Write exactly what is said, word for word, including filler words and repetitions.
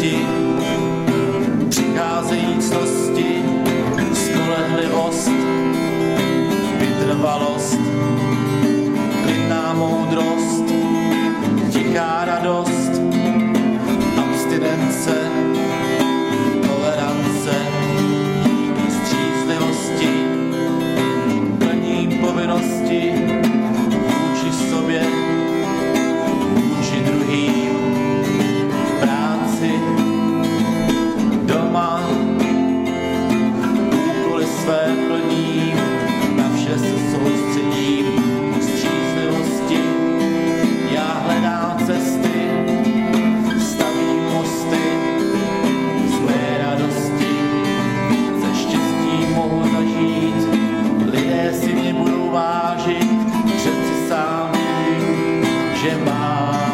milosti, přicházejí cnosti, spolehlivost, vytrvalost, klidná moudrost, tichá radost, abstinence, tolerance, střízlivosti, plní povinnosti vůči sobě, vůči druhým, v práci, doma, úkoly své plním, na vše se soustředím, střízlivosti, já hledám cesty, stavím mosty, své radosti, ze štěstí mohu zažít, lidé si mě budou vážit, přeci sám vím, že mám.